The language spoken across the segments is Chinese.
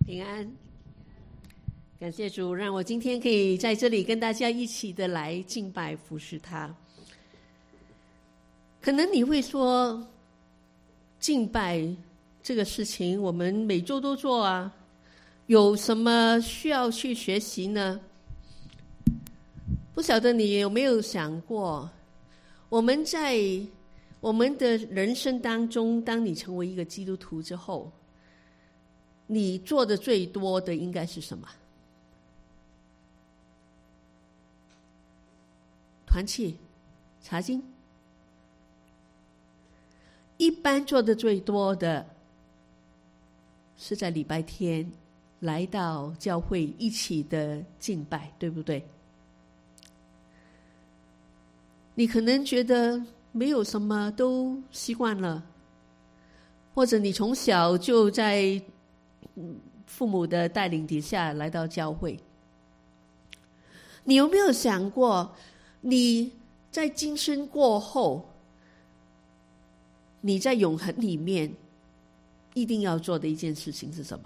平安，感谢主，让我今天可以在这里跟大家一起的来敬拜服侍他。可能你会说，敬拜这个事情我们每周都做啊，有什么需要去学习呢？不晓得你有没有想过，我们在我们的人生当中，当你成为一个基督徒之后，你做的最多的应该是什么？团契、查经。一般做的最多的是在礼拜天来到教会一起的敬拜，对不对？你可能觉得没有什么，都习惯了，或者你从小就在父母的带领底下来到教会。你有没有想过，你在今生过后，你在永恒里面一定要做的一件事情是什么？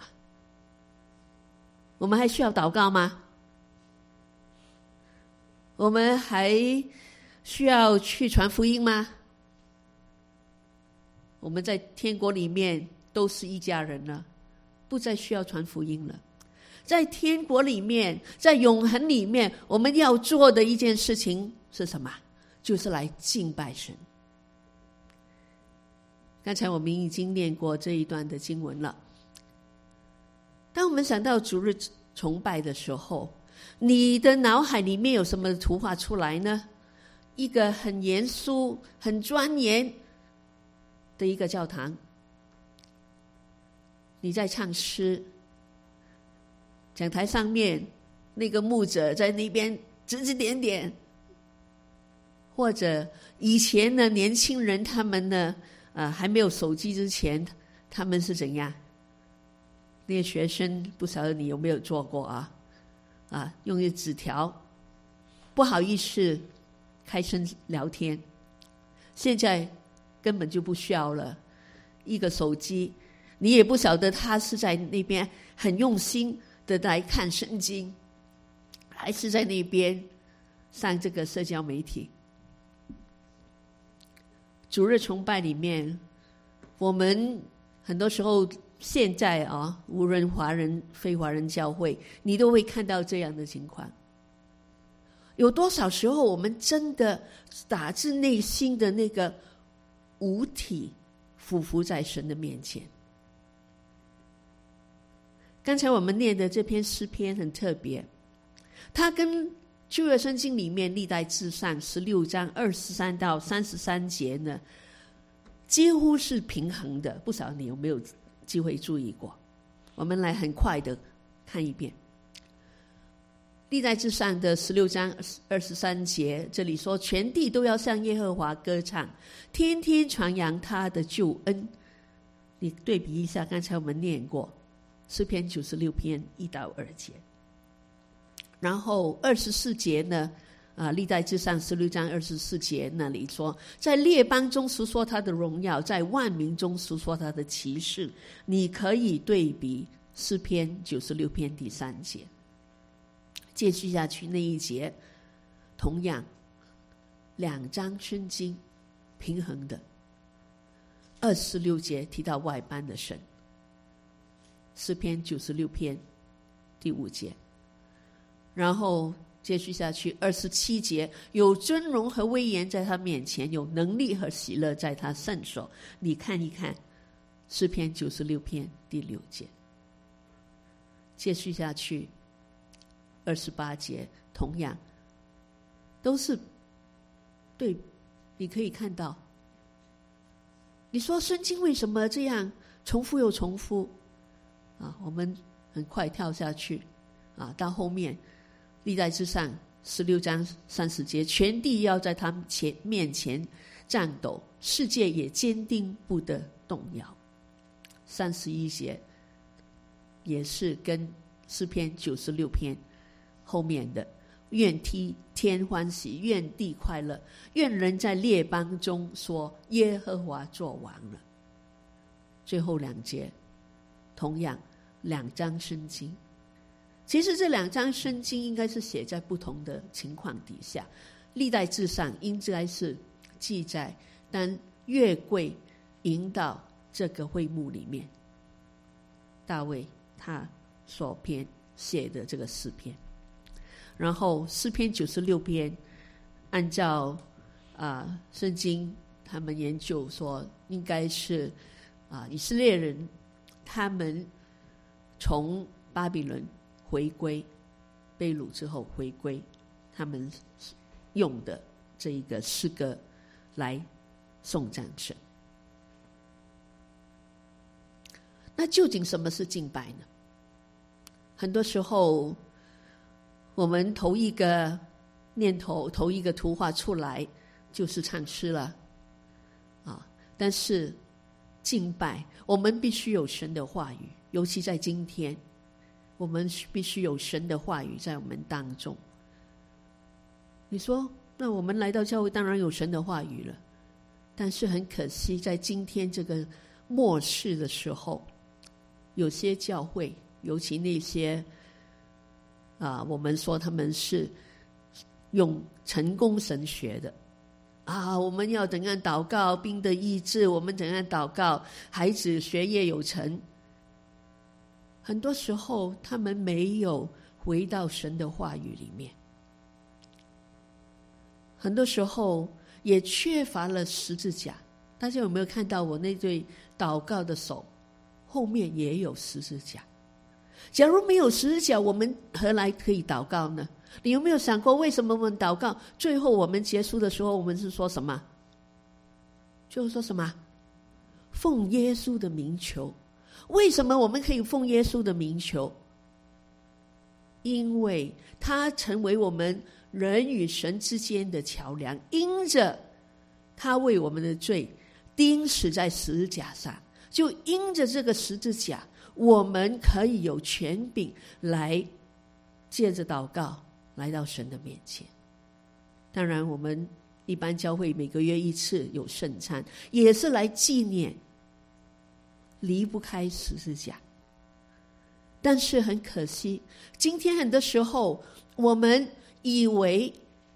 我们还需要祷告吗？我们还需要去传福音吗？我们在天国里面都是一家人了，不再需要传福音了。在天国里面，在永恒里面，我们要做的一件事情是什么？就是来敬拜神。刚才我们已经念过这一段的经文了。当我们想到主日崇拜的时候，你的脑海里面有什么图画出来呢？一个很严肃、很庄严的一个教堂，你在唱诗，讲台上面那个牧者在那边指指点点，或者以前的年轻人他们呢还没有手机之前，他们是怎样？那些学生不晓得你有没有做过用一个纸条，不好意思开声聊天。现在根本就不需要了，一个手机，你也不晓得他是在那边很用心的来看圣经，还是在那边上这个社交媒体。主日崇拜里面，我们很多时候现在无论华人非华人教会，你都会看到这样的情况。有多少时候我们真的打自内心的那个五体俯伏在神的面前？刚才我们念的这篇诗篇很特别，它跟旧约圣经里面历代志上16章23到33节呢，几乎是平衡的。不晓得你有没有机会注意过？我们来很快的看一遍。历代志上的16章23节，这里说，全地都要向耶和华歌唱，天天传扬他的救恩。你对比一下，刚才我们念过诗篇96篇1到2节。然后24节呢，历代志上16章24节那里说，在列邦中述说他的荣耀，在万民中述说他的奇事。你可以对比诗篇96篇第3节。继续下去那一节，同样两章圣经平衡的。26节提到外邦的神，诗篇96篇第5节。然后接续下去27节，有尊荣和威严在他面前，有能力和喜乐在他圣所。你看一看诗篇96篇第6节。接续下去28节，同样都是对，你可以看到，你说圣经为什么这样重复又重复我们很快跳下去到后面历代志上16章30节，全地要在他面前颤抖，世界也坚定不得动摇。31节也是跟诗篇96篇后面的，愿天欢喜，愿地快乐，愿人在列邦中说耶和华作王了。最后2节同样 2章圣经。其实这2章圣经应该是写在不同的情况底下，历代志上应该是记载当约柜迎到这个会幕里面，大卫他所写的这个诗篇。然后诗篇96篇按照圣经他们研究说应该是以色列人他们从巴比伦回归，被掳之后回归，他们用的这一个诗歌来颂赞神。那究竟什么是敬拜呢？很多时候我们头一个念头，头一个图画出来就是唱诗了但是敬拜我们必须有神的话语，尤其在今天我们必须有神的话语在我们当中。你说那我们来到教会当然有神的话语了，但是很可惜在今天这个末世的时候，有些教会尤其那些我们说他们是用成功神学的我们要怎样祷告病得医治，我们怎样祷告孩子学业有成。很多时候他们没有回到神的话语里面，很多时候也缺乏了十字架。大家有没有看到我那对祷告的手后面也有十字架？假如没有十字架，我们何来可以祷告呢？你有没有想过为什么我们祷告最后我们结束的时候我们是说什么？就是说什么？奉耶稣的名求。为什么我们可以奉耶稣的名求？因为他成为我们人与神之间的桥梁，因着他为我们的罪钉死在十字架上，就因着这个十字架我们可以有权柄来借着祷告来到神的面前。当然我们一般教会每个月1次有圣餐，也是来纪念，离不开十字架。但是很可惜，今天很多时候我们以为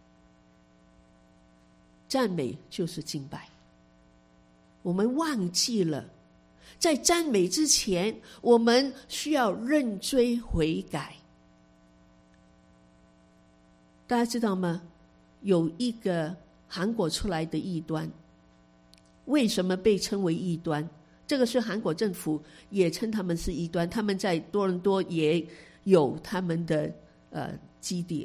赞美就是敬拜，我们忘记了在赞美之前我们需要认罪悔改。大家知道吗？有一个韩国出来的异端，为什么被称为异端？这个是韩国政府也称他们是异端，他们在多伦多也有他们的基地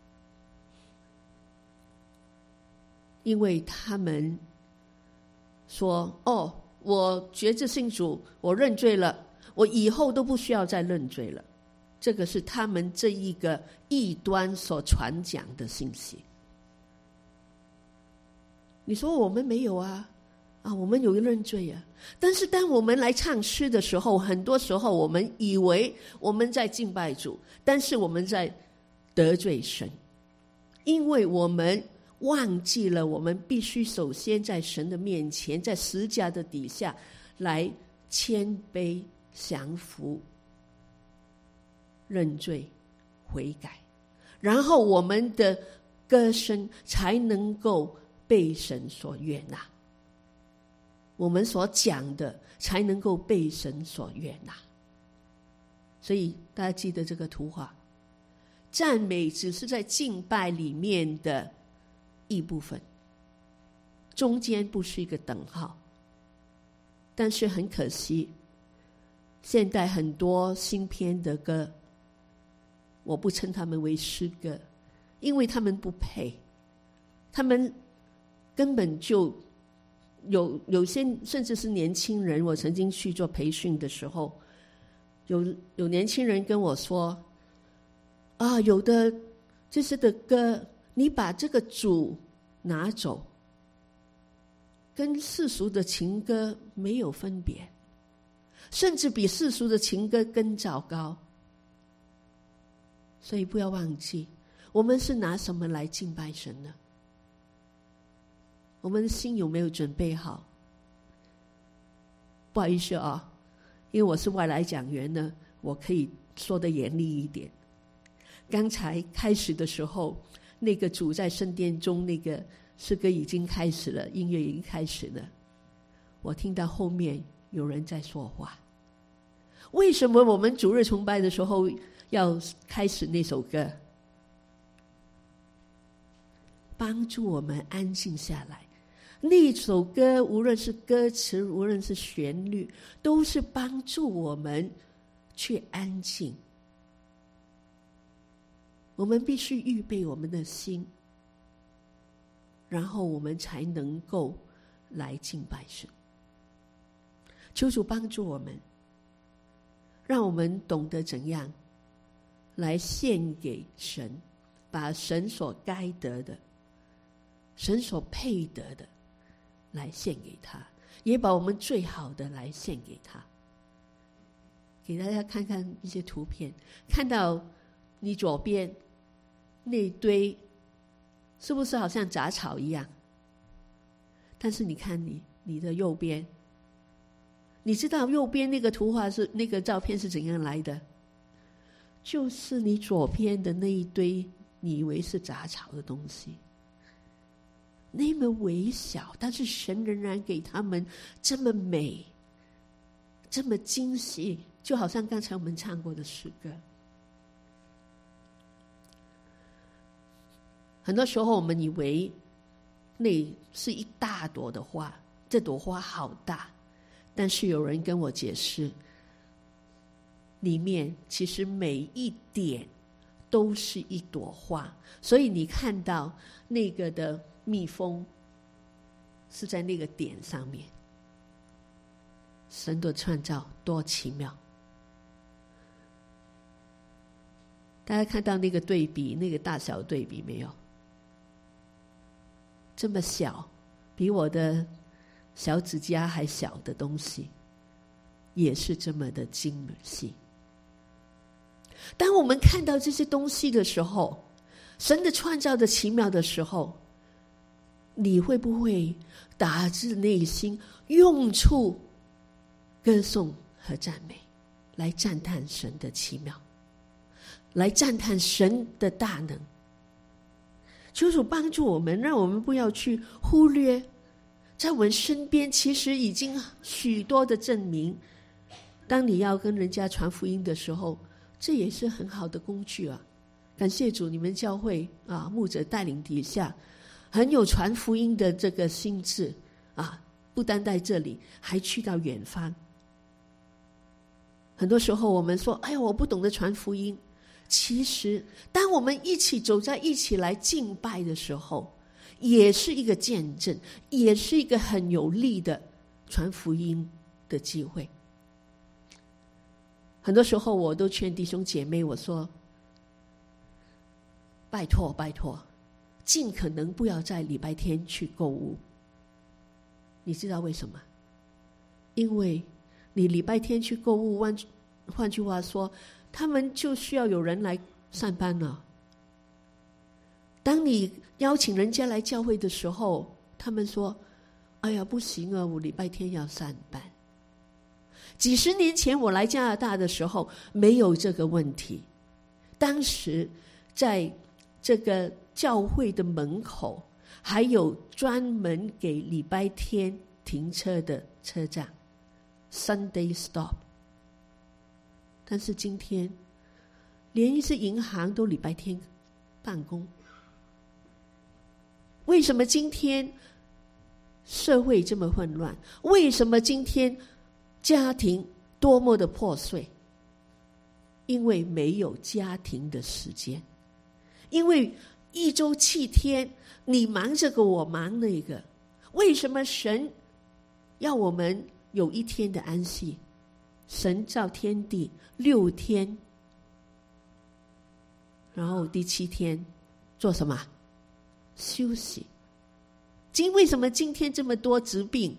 因为他们说我决志信主，我认罪了，我以后都不需要再认罪了。这个是他们这一个异端所传讲的信息。你说我们没有我们有认罪但是当我们来唱诗的时候，很多时候我们以为我们在敬拜主，但是我们在得罪神，因为我们忘记了我们必须首先在神的面前，在十字架的底下来谦卑降服认罪悔改，然后我们的歌声才能够被神所悦纳，我们所讲的才能够被神所悦纳。所以大家记得这个图画，赞美只是在敬拜里面的一部分，中间不是一个等号。但是很可惜，现代很多新编的歌，我不称他们为诗歌，因为他们不配，他们根本就有些甚至是年轻人，我曾经去做培训的时候，有年轻人跟我说有的这些的歌，你把这个主拿走，跟世俗的情歌没有分别，甚至比世俗的情歌更糟糕。所以不要忘记，我们是拿什么来敬拜神呢？我们的心有没有准备好？不好意思因为我是外来讲员呢， 我可以说得严厉一点。刚才开始的时候，那个主在圣殿中那个诗歌已经开始了，音乐已经开始了，我听到后面有人在说话。为什么我们主日崇拜的时候要开始那首歌？帮助我们安静下来。那首歌无论是歌词，无论是旋律，都是帮助我们去安静。我们必须预备我们的心，然后我们才能够来敬拜神。求主帮助我们，让我们懂得怎样来献给神，把神所该得的，神所配得的来献给他，也把我们最好的来献给他。给大家看看一些图片，看到你左边那堆是不是好像杂草一样？但是你看你的右边，你知道右边那个图画是那个照片是怎样来的？就是你左边的那一堆你以为是杂草的东西，那么微小，但是神仍然给他们这么美，这么精细，就好像刚才我们唱过的诗歌。很多时候我们以为那是一大朵的花，这朵花好大，但是有人跟我解释，里面其实每一点都是一朵花。所以你看到那个的蜜蜂是在那个点上面。神的创造多奇妙！大家看到那个对比，那个大小对比没有？这么小，比我的小指甲还小的东西，也是这么的精细。当我们看到这些东西的时候，神的创造的奇妙的时候，你会不会打自内心用出歌颂和赞美，来赞叹神的奇妙，来赞叹神的大能？求主帮助我们，让我们不要去忽略在我们身边其实已经许多的证明。当你要跟人家传福音的时候，这也是很好的工具啊！感谢主，你们教会啊，牧者带领底下很有传福音的这个心志啊，不单在这里，还去到远方。很多时候我们说，哎呀，我不懂得传福音。其实当我们一起走在一起来敬拜的时候，也是一个见证，也是一个很有力的传福音的机会。很多时候我都劝弟兄姐妹，我说拜托拜托，尽可能不要在礼拜天去购物。你知道为什么？因为你礼拜天去购物，换句话说，他们就需要有人来上班了。当你邀请人家来教会的时候，他们说，哎呀，不行啊，我礼拜天要上班。几十年前我来加拿大的时候没有这个问题，当时在这个教会的门口还有专门给礼拜天停车的车站 Sunday Stop。 但是今天连一些银行都礼拜天办公。为什么今天社会这么混乱？为什么今天家庭多么的破碎？因为没有家庭的时间，因为一周7天，你忙这个我忙那个。为什么神要我们有一天的安息？神造天地6天，然后第7天做什么？休息。为什么今天这么多疾病？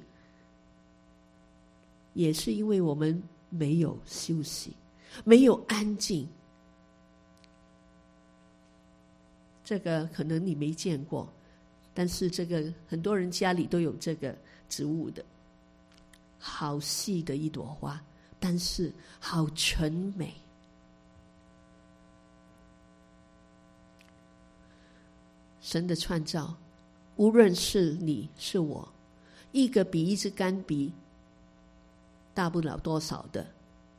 也是因为我们没有休息，没有安静。这个可能你没见过，但是这个很多人家里都有这个植物的，好细的一朵花， 但是好纯美。神的创造，无论是你是我，一个比一支杆笔大不了多少的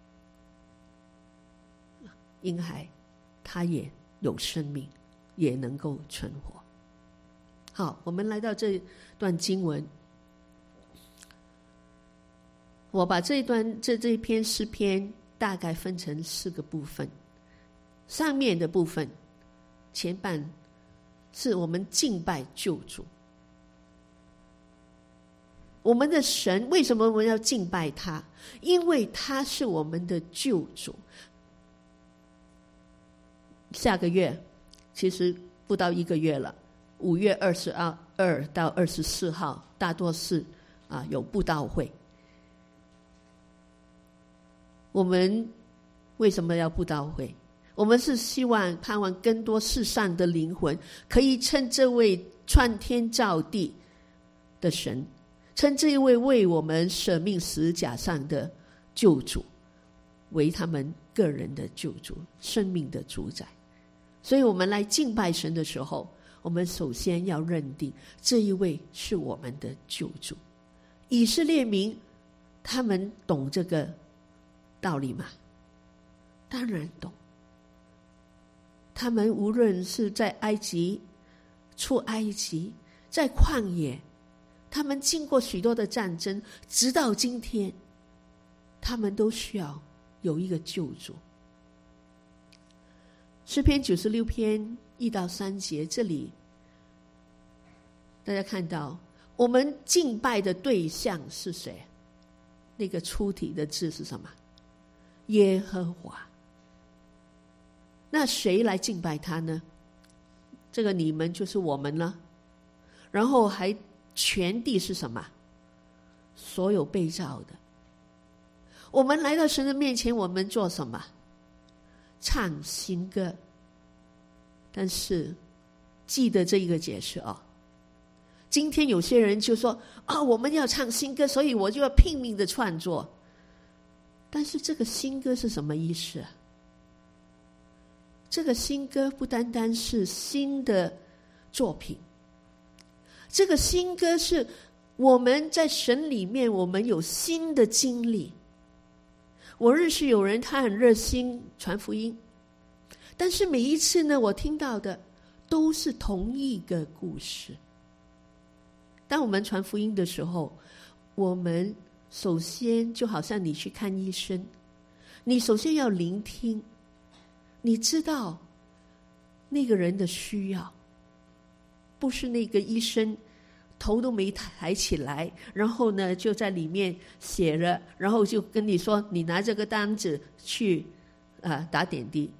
婴孩，他也有生命，也能够存活。好，我们来到这段经文，我把这一篇诗篇大概分成4个部分。上面的部分前半是我们敬拜救主。我们的神，为什么我们要敬拜他？因为他是我们的救主。下个月其实不到1个月了，5月22到24号大多是有布道会。我们为什么要布道会？我们是希望盼望更多世上的灵魂可以称这位创天造地的神，称这一位为我们舍命十架上的救主为他们个人的救主，生命的主宰。所以我们来敬拜神的时候，我们首先要认定这一位是我们的救主。以色列民他们懂这个道理吗？当然懂。他们无论是在埃及出埃及，在旷野，他们经过许多的战争，直到今天他们都需要有一个救主。诗篇96篇1到3节，这里大家看到我们敬拜的对象是谁？那个出体的字是什么？耶和华。那谁来敬拜他呢？这个你们就是我们了。然后还全地是什么？所有被造的。我们来到神的面前，我们做什么？唱新歌。但是记得这一个解释哦。今天有些人就说我们要唱新歌，所以我就要拼命的创作。但是这个新歌是什么意思啊？这个新歌不单单是新的作品，这个新歌是我们在神里面，我们有新的经历。我认识有人他很热心传福音，但是每一次呢，我听到的都是同一个故事。当我们传福音的时候，我们首先就好像你去看医生，你首先要聆听，你知道那个人的需要，不是那个医生头都没抬起来，然后呢就在里面写了，然后就跟你说你拿这个单子去打点滴。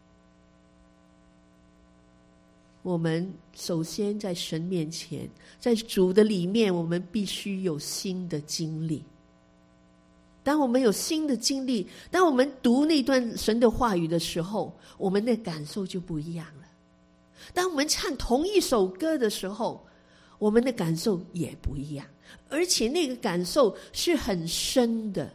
我们首先在神面前，在主的里面，我们必须有新的经历。当我们有新的经历，当我们读那段神的话语的时候，我们的感受就不一样了。当我们唱同一首歌的时候，我们的感受也不一样，而且那个感受是很深的。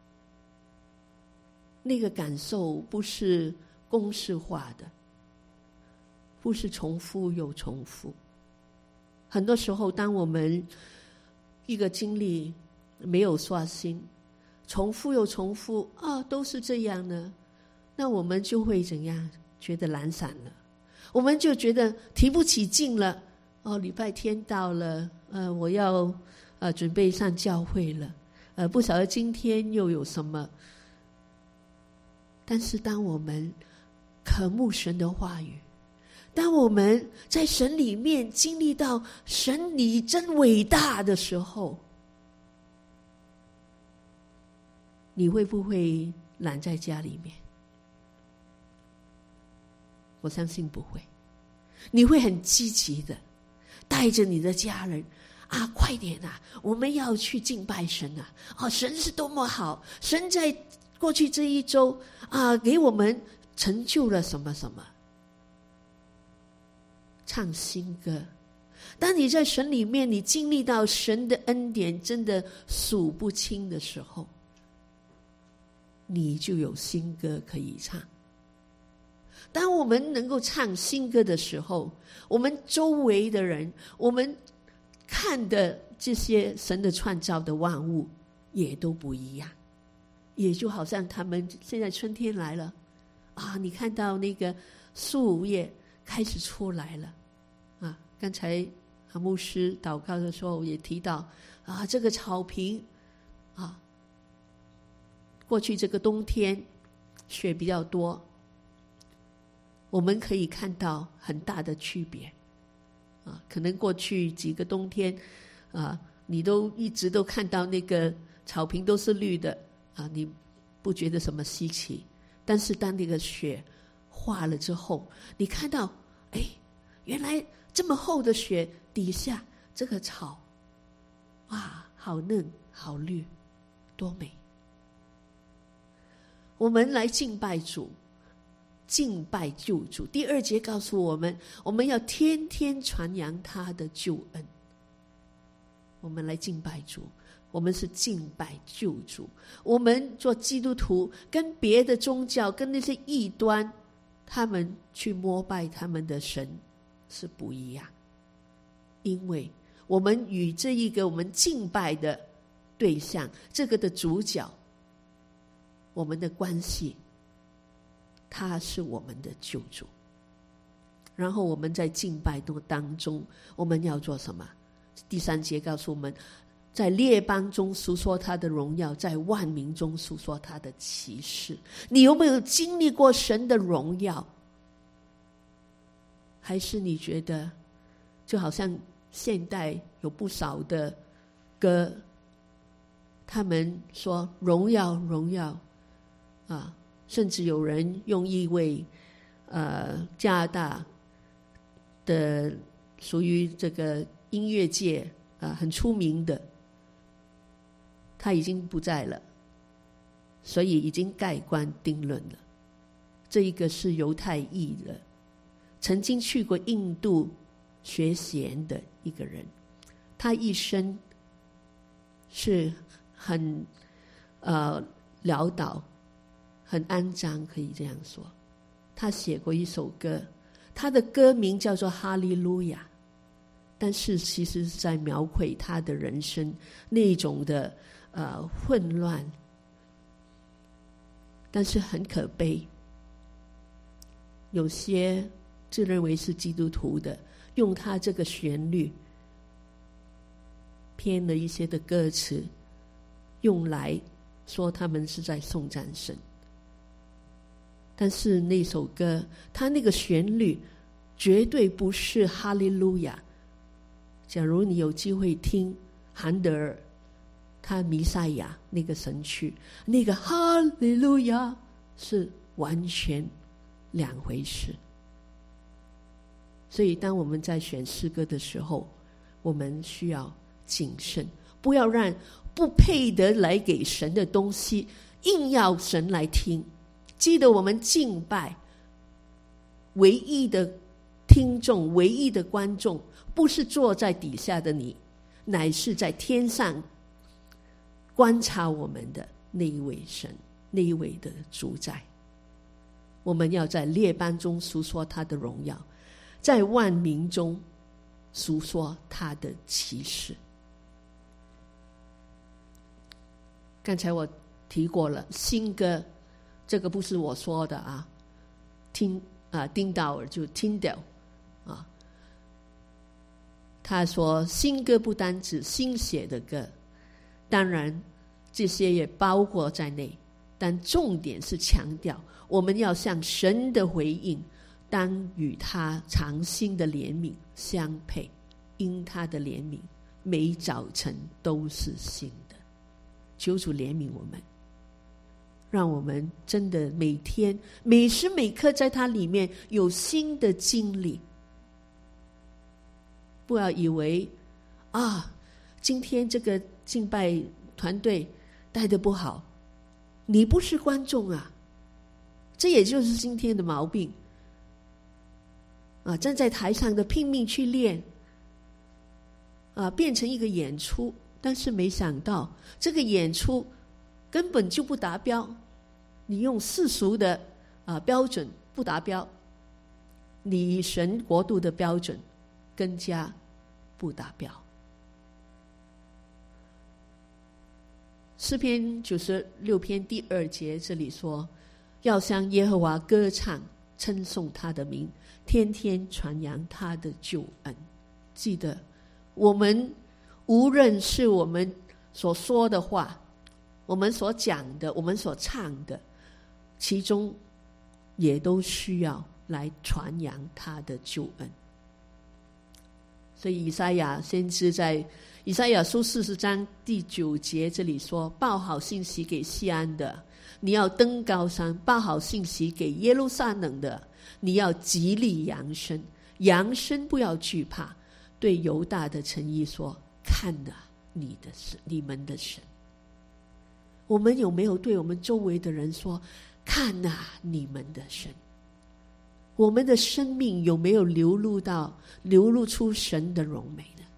那个感受不是公式化的，不是重复又重复。很多时候当我们一个经历没有刷新，重复又重复都是这样呢，那我们就会怎样？觉得懒散了，我们就觉得提不起劲了。礼拜天到了，我要准备上教会了，不晓得今天又有什么。但是当我们渴慕神的话语，当我们在神里面经历到神你真伟大的时候，你会不会懒在家里面？我相信不会。你会很积极的带着你的家人快点我们要去敬拜神神是多么好，神在过去这一周给我们成就了什么什么。唱新歌。当你在神里面，你经历到神的恩典真的数不清的时候， 你就有新歌可以唱。当我们能够唱新歌的时候，我们周围的人，我们看的这些神的创造的万物也都不一样。也就好像他们现在春天来了啊，你看到那个树叶开始出来了啊。刚才牧师祷告的时候也提到啊，这个草坪啊，过去这个冬天雪比较多，我们可以看到很大的区别啊。可能过去几个冬天啊，你都一直都看到那个草坪都是绿的啊，你不觉得什么稀奇。但是当那个雪化了之后，你看到哎，原来这么厚的雪底下这个草，哇，好嫩好绿，多美。我们来敬拜主，敬拜救主。第2节告诉我们，我们要天天传扬他的救恩。我们来敬拜主，我们是敬拜救主。我们做基督徒跟别的宗教，跟那些异端，他们去膜拜他们的神是不一样。因为我们与这一个我们敬拜的对象，这个的主角，我们的关系，他是我们的救主。然后我们在敬拜当中，我们要做什么？第3节告诉我们，在列邦中述说他的荣耀，在万民中述说他的奇事。你有没有经历过神的荣耀？还是你觉得就好像现代有不少的歌，他们说荣耀荣耀啊，甚至有人用一位加拿大的属于这个音乐界很出名的，他已经不在了，所以已经盖棺定论了。这一个是犹太裔的，曾经去过印度学弦的一个人，他一生是很潦倒，很肮脏，可以这样说。他写过一首歌，他的歌名叫做《哈利路亚》，但是其实是在描绘他的人生那种的混乱，但是很可悲。有些自认为是基督徒的，用他这个旋律编了一些的歌词，用来说他们是在颂赞神。但是那首歌，他那个旋律绝对不是哈利路亚。假如你有机会听韩德尔他弥赛亚那个神曲，那个哈利路亚是完全两回事。所以当我们在选诗歌的时候，我们需要谨慎，不要让不配得来给神的东西硬要神来听。记得我们敬拜唯一的听众，唯一的观众，不是坐在底下的你，乃是在天上观察我们的那一位神，那一位的主宰。我们要在列邦中述说他的荣耀，在万民中述说他的奇事。刚才我提过了新歌，这个不是我说的啊，丁道尔就听到啊，他说新歌不单指新写的歌，当然这些也包括在内，但重点是强调我们要向神的回应当与他长新的怜悯相配，因他的怜悯每早晨都是新的。求主怜悯我们，让我们真的每天每时每刻在他里面有新的经历。不要以为今天这个敬拜团队带得不好，你不是观众啊，这也就是今天的毛病站在台上的拼命去练变成一个演出，但是没想到这个演出根本就不达标， 你用世俗的标准不达标，你以神国度的标准更加不达标。诗篇96篇第2节这里说，要向耶和华歌唱，称颂他的名，天天传扬他的救恩。记得我们无论是我们所说的话，我们所讲的，我们所唱的，其中也都需要来传扬他的救恩。所以以赛亚先知在以赛亚书40章第9节这里说，报好信息给西安的，你要登高山；报好信息给耶路撒冷的，你要极力扬声，扬声不要惧怕，对犹大的城邑说，看啊，你们的神。我们有没有对我们周围的人说，看啊，你们的神？我们的生命有没有流露出神的荣美呢？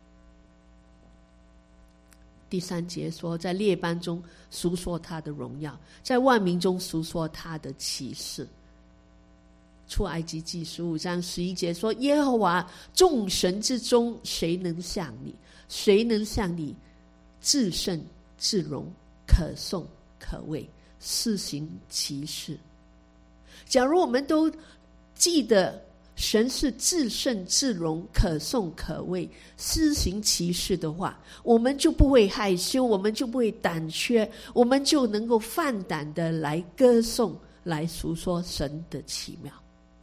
第3节说，在列邦中述说他的荣耀，在万民中述说他的奇事。出埃及记15章11节说，耶和华众神之中，谁能像你？谁能像你至圣至荣，可颂可畏，施行奇事？假如我们都记得神是至圣至荣，可颂可畏，施行奇事的话，我们就不会害羞，我们就不会胆怯，我们就能够放胆的来歌颂，来述说神的奇妙。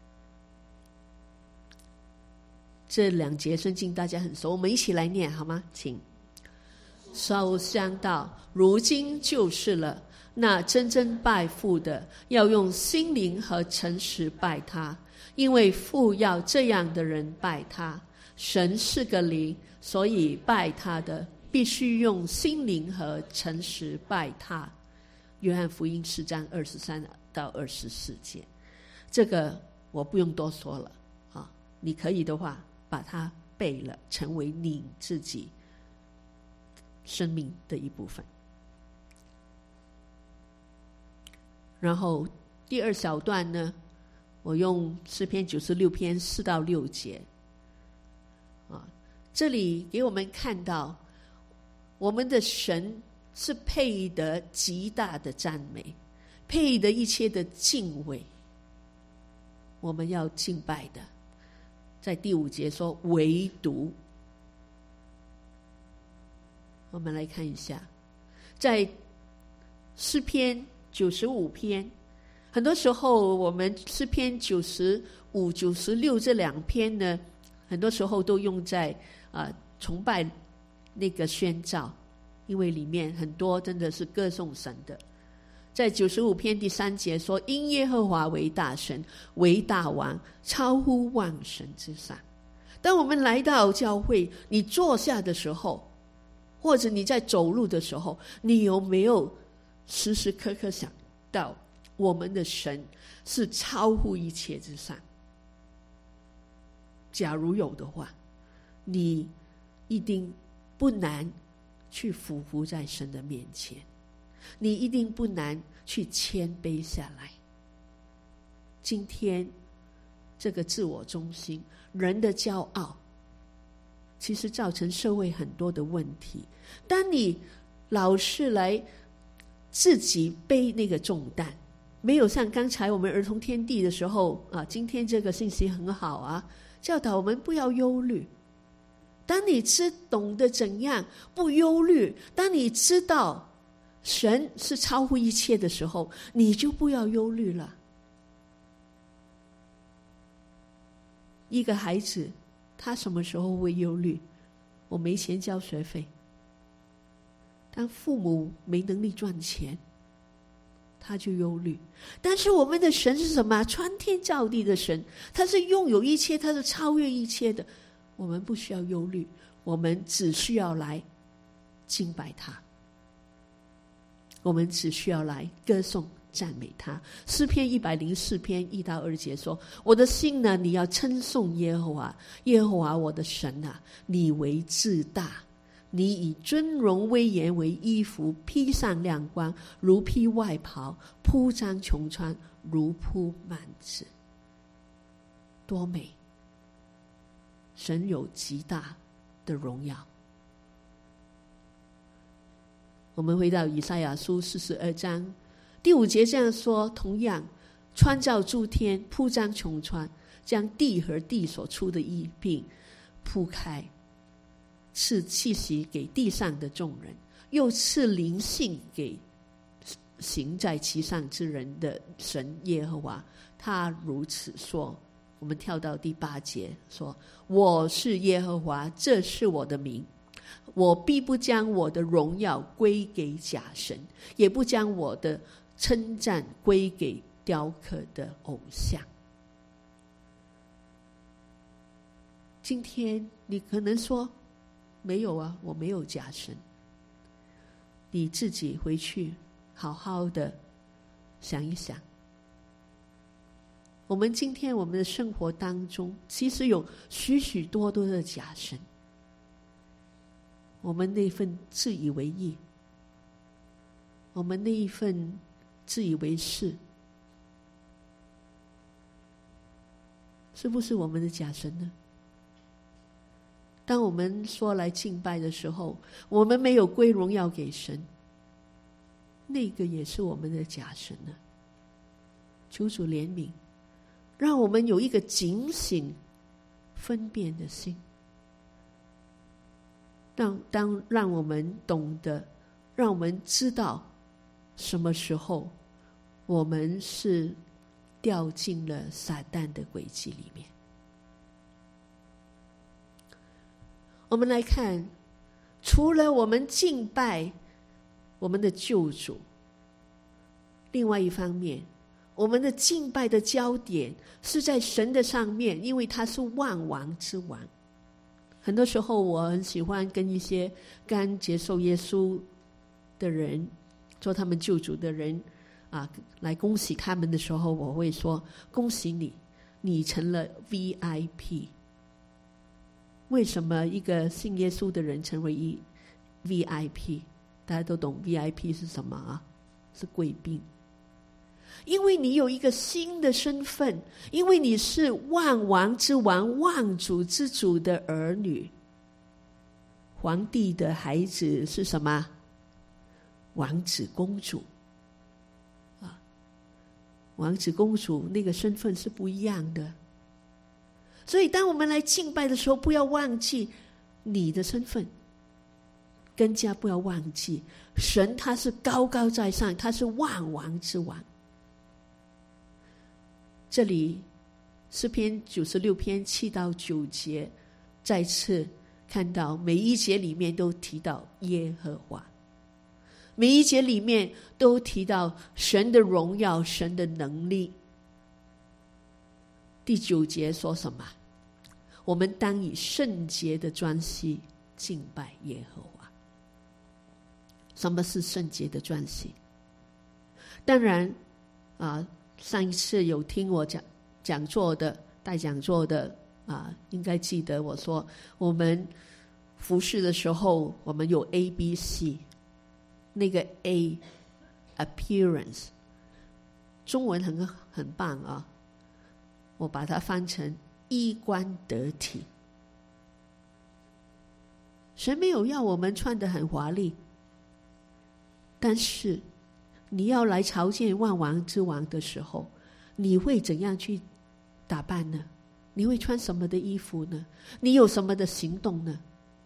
这2节圣经大家很熟，我们一起来念好吗？请。烧香道，如今就是了，那真正拜父的，要用心灵和诚实拜他，因为父要这样的人拜他。神是个灵，所以拜他的必须用心灵和诚实拜他。约翰福音4章23到24节，这个我不用多说了啊，你可以的话把它背了，成为你自己生命的一部分。然后第2小段呢，我用诗篇96篇4到6节这里给我们看到我们的神是配得极大的赞美，配得一切的敬畏，我们要敬拜的。在第5节说，唯独。我们来看一下，在诗篇95篇，很多时候我们诗篇95、96这2篇呢，很多时候都用在崇拜那个宣召，因为里面很多真的是歌颂神的。在95篇第3节说，因耶和华为大神，为大王，超乎万神之上。当我们来到教会，你坐下的时候，或者你在走路的时候，你有没有时时刻刻想到我们的神是超乎一切之上？假如有的话，你一定不难去俯伏在神的面前，你一定不难去谦卑下来。今天这个自我中心，人的骄傲，其实造成社会很多的问题。当你老是来自己背那个重担，没有像刚才我们儿童天地的时候今天这个信息很好教导我们不要忧虑。当你懂得怎样不忧虑，当你知道神是超乎一切的时候，你就不要忧虑了。一个孩子他什么时候会忧虑？我没钱交学费。当父母没能力赚钱，他就忧虑。但是我们的神是什么？穿天造地的神，他是拥有一切，他是超越一切的。我们不需要忧虑，我们只需要来敬拜他，我们只需要来歌颂赞美他。诗篇104篇1到2节说，我的心呢，你要称颂耶和华，耶和华我的神啊，你为至大， 你以尊荣威严为衣服，披上亮光，如披外袍，铺张穷穿，如铺幔子。多美！神有极大的荣耀。我们回到以赛亚书42章第5节这样说，同样穿罩诸天，铺张穷穿，将地和地所出的衣并铺开，赐气息给地上的众人，又赐灵性给行在其上之人的神耶和华。他如此说。我们跳到第8节说，我是耶和华，这是我的名，我必不将我的荣耀归给假神，也不将我的称赞归给雕刻的偶像。今天你可能说，没有啊，我没有假神。你自己回去好好的想一想，我们今天我们的生活当中其实有许许多多的假神。我们那份自以为意，我们那一份自以为是，是不是我们的假神呢？当我们说来敬拜的时候，我们没有归荣耀给神，那个也是我们的假神呢。求主怜悯，让我们有一个警醒分辨的心，让我们懂得，让我们知道什么时候我们是掉进了撒旦的诡计里面。我们来看，除了我们敬拜我们的救主，另外一方面，我们的敬拜的焦点是在神的上面，因为他是万王之王。很多时候我很喜欢跟一些刚接受耶稣的人，做他们救主的人来恭喜他们的时候，我会说，恭喜你，你成了 VIP。 为什么一个信耶稣的人成为VIP？ 大家都懂 VIP 是什么啊？是贵宾。因为你有一个新的身份，因为你是万王之王、万主之主的儿女。皇帝的孩子是什么？王子公主王子公主那个身份是不一样的。所以当我们来敬拜的时候，不要忘记你的身份，更加不要忘记神他是高高在上，他是万王之王。这里诗篇96篇7到9节再次看到，每一节里面都提到耶和华，每一节里面都提到神的荣耀，神的能力。第9节说什么？我们当以圣洁的专心敬拜耶和华。什么是圣洁的专心？当然上一次有听我讲座的带讲座的应该记得我说，我们服侍的时候我们有 ABC， 那个 A appearance 中文很棒我把它翻成衣冠得体。神没有要我们穿得很华丽，但是你要来朝见万王之王的时候，你会怎样去打扮呢？你会穿什么的衣服呢？你有什么的行动呢？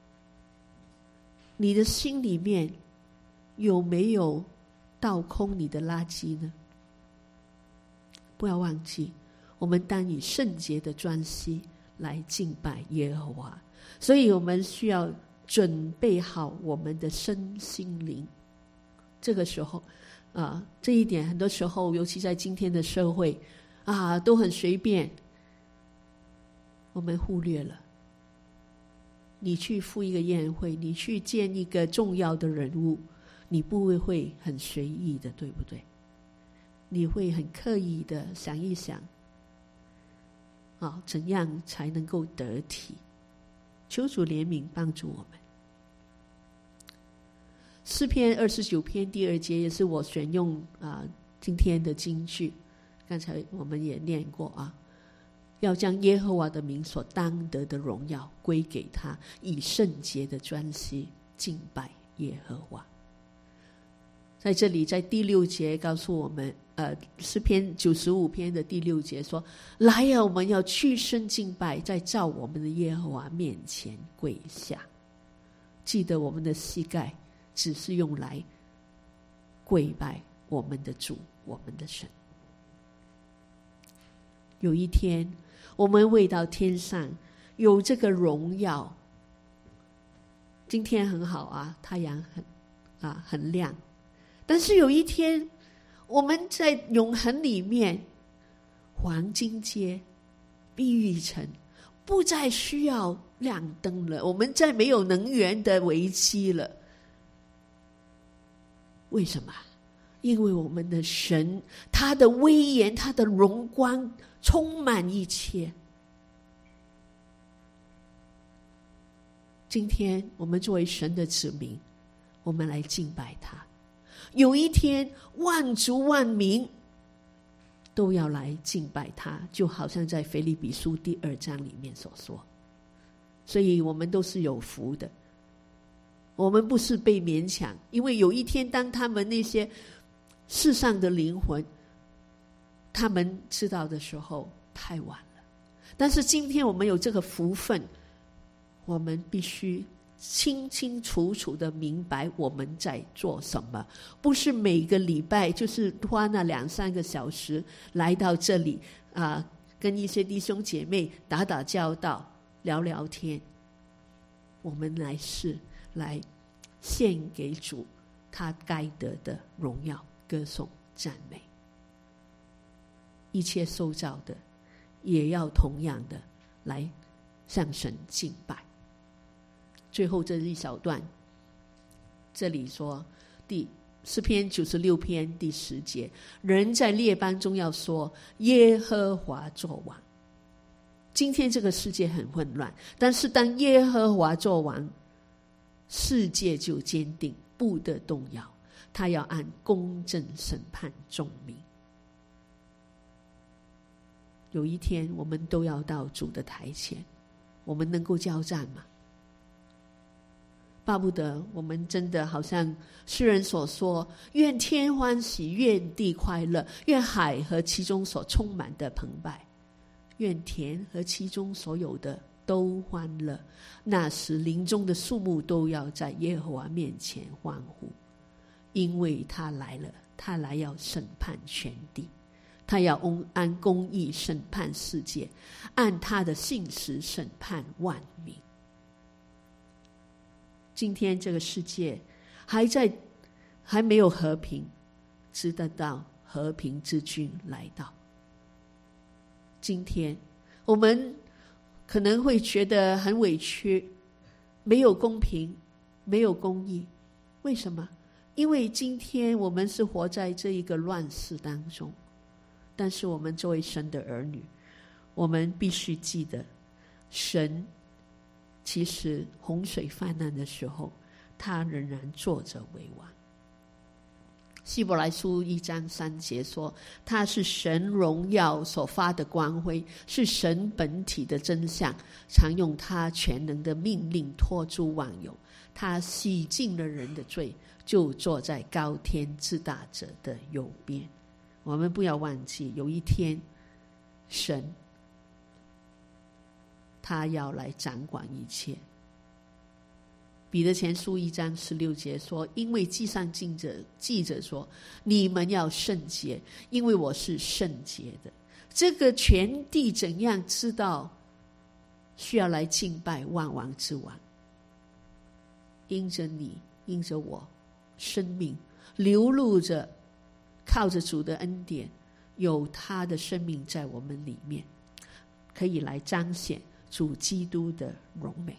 你的心里面有没有倒空你的垃圾呢？不要忘记，我们当以圣洁的专心来敬拜耶和华。所以我们需要准备好我们的身心灵。这个时候这一点很多时候，尤其在今天的社会都很随便，我们忽略了。你去赴一个宴会，你去见一个重要的人物，你不会很随意的，对不对？你会很刻意的想一想怎样才能够得体。求主怜悯帮助我们。 诗篇29篇第2节也是我选用今天的金句，刚才我们也念过要将耶和华的名所当得的荣耀归给他，以圣洁的专心敬拜耶和华。在这里在第6节告诉我们诗篇95篇的第6节说，来我们要屈身敬拜，在造我们的耶和华面前跪下。记得我们的膝盖只是用来跪拜我们的主，我们的神。有一天我们未到天上有这个荣耀，今天很好太阳很亮，但是有一天我们在永恒里面，黄金街、碧玉城不再需要亮灯了，我们再没有能源的危机了。为什么？因为我们的神，他的威严，他的荣光充满一切。今天我们作为神的子民，我们来敬拜他。有一天万族万民都要来敬拜他，就好像在腓立比书第2章里面所说。所以我们都是有福的，我们不是被勉强，因为有一天当他们那些世上的灵魂他们知道的时候太晚了。但是今天我们有这个福分，我们必须清清楚楚的明白我们在做什么，不是每个礼拜就是花那2-3个小时来到这里跟一些弟兄姐妹打打交道聊聊天。我们来献给主他该得的荣耀、歌颂、赞美。一切受造的也要同样的来向神敬拜。最后这一小段，这里说诗篇96篇第10节，人在列邦中要说耶和华作王。今天这个世界很混乱，但是当耶和华作王，世界就坚定，不得动摇。他要按公正审判众民。有一天我们都要到主的台前，我们能够交战吗？巴不得我们真的好像诗人所说，愿天欢喜，愿地快乐，愿海和其中所充满的澎湃，愿田和其中所有的都欢乐。那时林中的树木都要在耶和华面前欢呼，因为他来了，他来要审判全地，他要按公义审判世界，按他的信实审判万民。今天这个世界还没有和平，直到和平之君来到。今天我们可能会觉得很委屈，没有公平，没有公义。为什么？因为今天我们是活在这一个乱世当中，但是我们作为神的儿女，我们必须记得，神其实洪水泛滥的时候，他仍然坐着为王。希伯来书1章3节说，他是神荣耀所发的光辉，是神本体的真相，常用他全能的命令托住万有。他洗净了人的罪，就坐在高天至大者的右边。我们不要忘记，有一天神他要来掌管一切。彼得前书1章16节说，因为记上记着说，你们要圣洁，因为我是圣洁的。这个全地怎样知道需要来敬拜万王之王？因着你，因着我，生命流露着，靠着主的恩典，有他的生命在我们里面，可以来彰显主基督的荣美。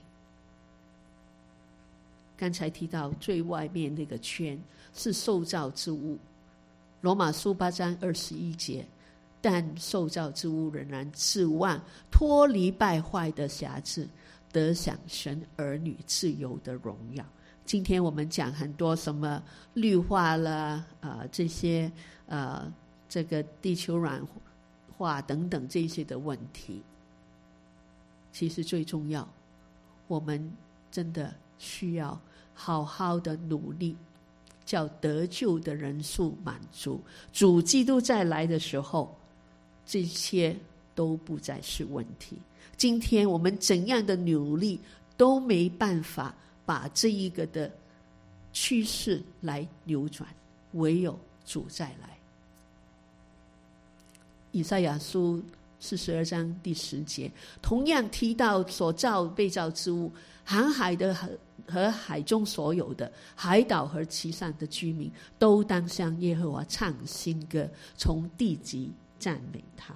刚才提到最外面那个圈是受造之物，罗马书8章21节，但受造之物仍然指望脱离败坏的辖制，得享神儿女自由的荣耀。 今天我们讲很多什么绿化了这些这个地球软化等等这些的问题，其实最重要，我们真的需要好好的努力，叫得救的人数满足。主基督再来的时候，这些都不再是问题。今天我们怎样的努力都没办法把这一个的趋势来扭转，唯有主再来。以赛亚书42章第10节同样提到所造被造之物，航海的和海中所有的，海岛和其上的居民，都当向耶和华唱新歌，从地极赞美他。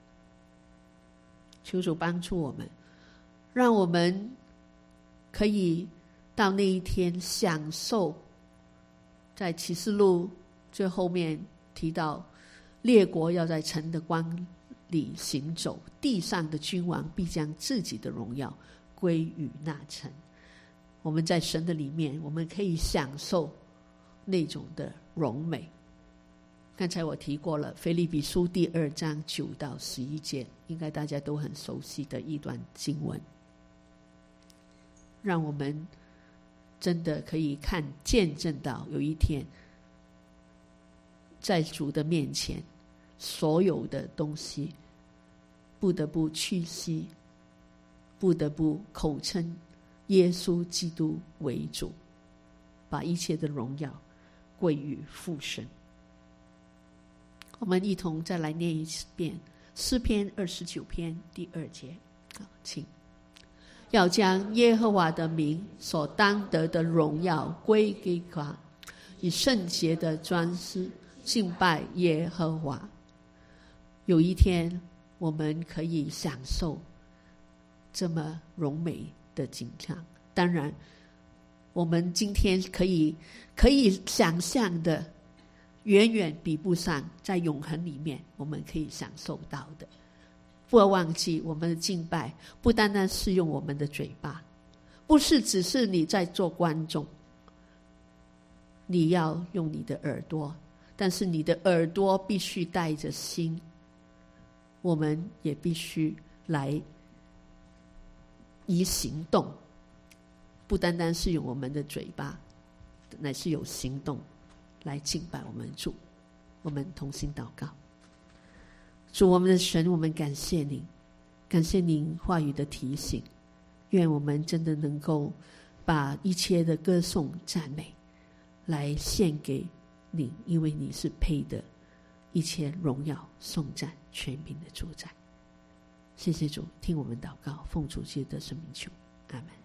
求主帮助我们，让我们可以到那一天享受，在启示录最后面提到，列国要在神的光里行走，地上的君王必将自己的荣耀归于那城。我们在神的里面，我们可以享受那种的荣美。刚才我提过了腓立比书第2章9到11节，应该大家都很熟悉的一段经文，让我们真的可以见证到有一天在主的面前，所有的东西不得不屈膝，不得不口称耶稣基督为主，把一切的荣耀归于父神。我们一同再来念一遍诗篇29篇第2节。好，请。要将耶和华的名所当得的荣耀归给他，以圣洁的专师敬拜耶和华。有一天我们可以享受这么荣美的景象，当然我们今天可以想象的远远比不上在永恒里面我们可以享受到的。不要忘记，我们的敬拜不单单是用我们的嘴巴，不是只是你在做观众，你要用你的耳朵，但是你的耳朵必须带着心，我们也必须来以行动，不单单是用我们的嘴巴，乃是有行动来敬拜我们主。我们同心祷告。主我们的神，我们感谢您，感谢您话语的提醒，愿我们真的能够把一切的歌颂赞美来献给你，因为你是配的一切荣耀颂赞全凭的主宰。谢谢主，听我们祷告，奉主基督的圣名求，阿们。